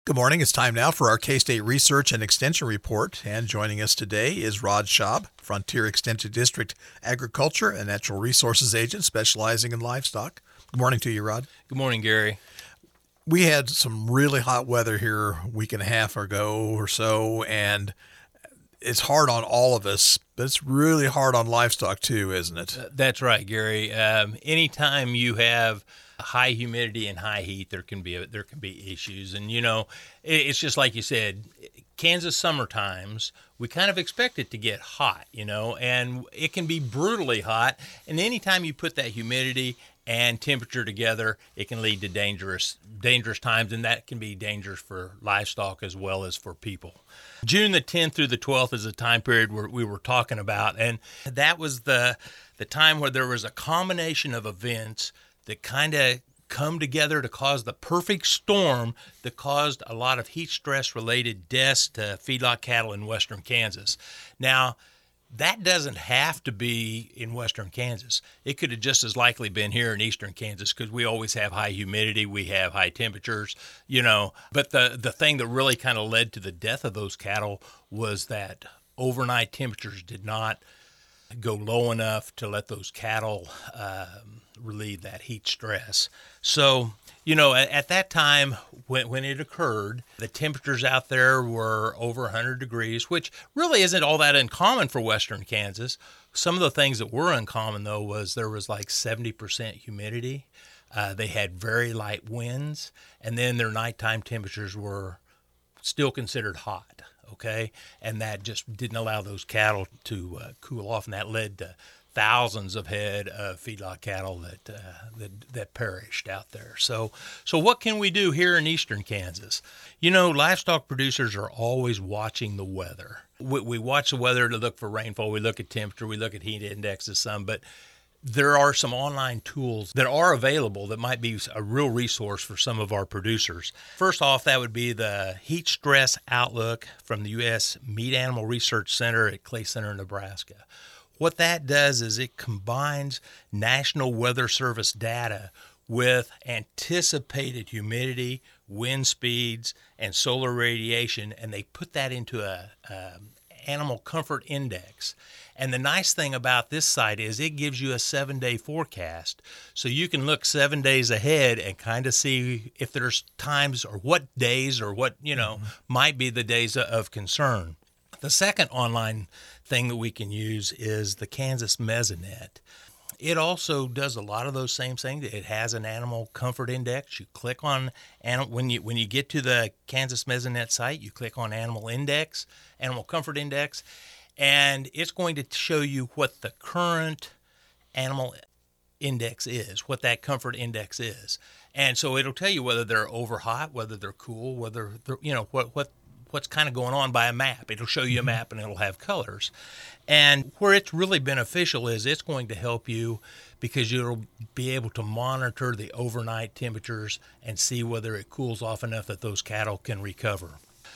Good morning. It's time now for our K-State Research and Extension Report. And joining us today is Rod Schaub, Frontier Extension District Agriculture and Natural Resources Agent specializing in livestock. Good morning to you, Rod. Good morning, Gary. We had some really hot weather here a week and a half ago or so, and it's hard on all of us, but it's really hard on livestock too, isn't it? That's right, Gary. Anytime you have high humidity and high heat, there can be issues. And it's just like you said, Kansas summer times, we kind of expect it to get hot, and it can be brutally hot. And anytime you put that humidity and temperature together, it can lead to dangerous times, and that can be dangerous for livestock as well as for people. June the 10th through the 12th is the time period where we were talking about, and that was the time where there was a combination of events that kind of come together to cause the perfect storm that caused a lot of heat stress related deaths to feedlot cattle in western Kansas. Now, that doesn't have to be in western Kansas. It could have just as likely been here in eastern Kansas because we always have high humidity, we have high temperatures, But the thing that really kind of led to the death of those cattle was that overnight temperatures did not go low enough to let those cattle relieve that heat stress. So, at that time when it occurred, the temperatures out there were over 100 degrees, which really isn't all that uncommon for western Kansas. Some of the things that were uncommon, though, was there was like 70% humidity. They had very light winds, and then their nighttime temperatures were still considered hot. Okay, and that just didn't allow those cattle to cool off, and that led to thousands of head of feedlot cattle that perished out there. So what can we do here in eastern Kansas? Livestock producers are always watching the weather. We watch the weather to look for rainfall. We look at temperature. We look at heat indexes some, but there are some online tools that are available that might be a real resource for some of our producers. First off, that would be the Heat Stress Outlook from the U.S. Meat Animal Research Center at Clay Center, Nebraska. What that does is it combines National Weather Service data with anticipated humidity, wind speeds, and solar radiation, and they put that into a animal comfort index. And the nice thing about this site is it gives you a 7-day forecast. So you can look 7 days ahead and kind of see if there's times or what days or what, might be the days of concern. The second online thing that we can use is the Kansas Mesonet. It also does a lot of those same things. It has an animal comfort index. You click on when you get to the Kansas Mesonet site, you click on animal index, animal comfort index, and it's going to show you what the current animal index is, what that comfort index is. And so it'll tell you whether they're over hot, whether they're cool, whether they're, what's kind of going on by a map. It'll show you a map and it'll have colors. And where it's really beneficial is it's going to help you because you'll be able to monitor the overnight temperatures and see whether it cools off enough that those cattle can recover.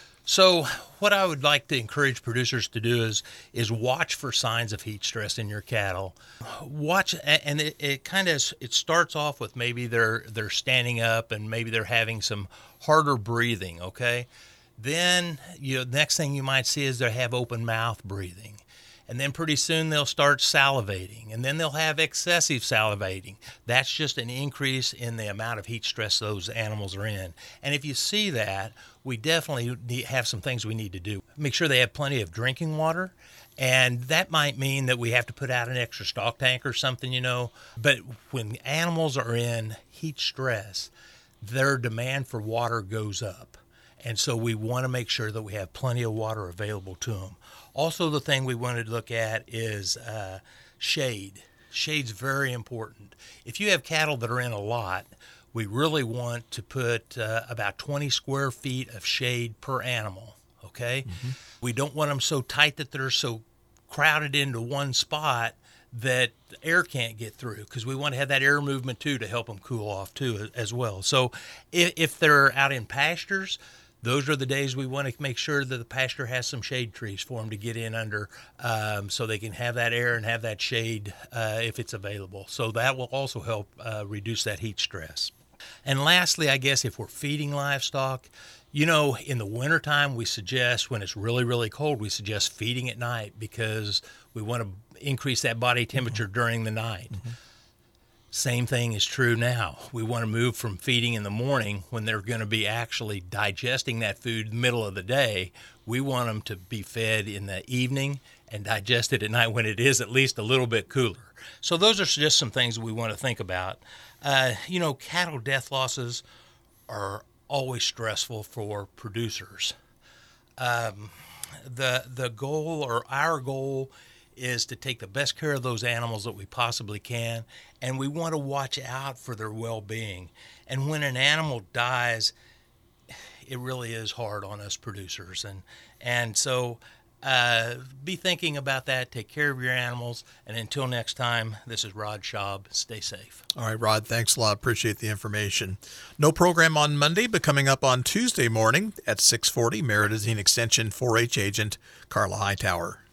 So what I would like to encourage producers to do is watch for signs of heat stress in your cattle. Watch, and it starts off with maybe they're standing up and maybe they're having some harder breathing, okay? Then next thing you might see is they have open mouth breathing. And then pretty soon they'll start salivating, and then they'll have excessive salivating. That's just an increase in the amount of heat stress those animals are in. And if you see that, we definitely have some things we need to do. Make sure they have plenty of drinking water, and that might mean that we have to put out an extra stock tank or something, But when animals are in heat stress, their demand for water goes up. And so we want to make sure that we have plenty of water available to them. Also, the thing we wanted to look at is shade. Shade's very important. If you have cattle that are in a lot, we really want to put about 20 square feet of shade per animal, okay? Mm-hmm. We don't want them so tight that they're so crowded into one spot that air can't get through, because we want to have that air movement too to help them cool off too as well. So if they're out in pastures, those are the days we want to make sure that the pasture has some shade trees for them to get in under, so they can have that air and have that shade if it's available. So that will also help reduce that heat stress. And lastly, I guess if we're feeding livestock, you know, in the wintertime, we suggest when it's really, really cold, we suggest feeding at night because we want to increase that body temperature during the night. Same thing is true now. We want to move from feeding in the morning when they're going to be actually digesting that food middle of the day. We want them to be fed in the evening and digested at night when it is at least a little bit cooler. So those are just some things we want to think about. You know, cattle death losses are always stressful for producers. The goal, or our goal, is to take the best care of those animals that we possibly can, and we want to watch out for their well-being. And when an animal dies, it really is hard on us producers. And so be thinking about that. Take care of your animals. And until next time, this is Rod Schaub. Stay safe. All right, Rod, thanks a lot. Appreciate the information. No program on Monday, but coming up on Tuesday morning at 6:40, Meridazine Extension 4-H agent Carla Hightower.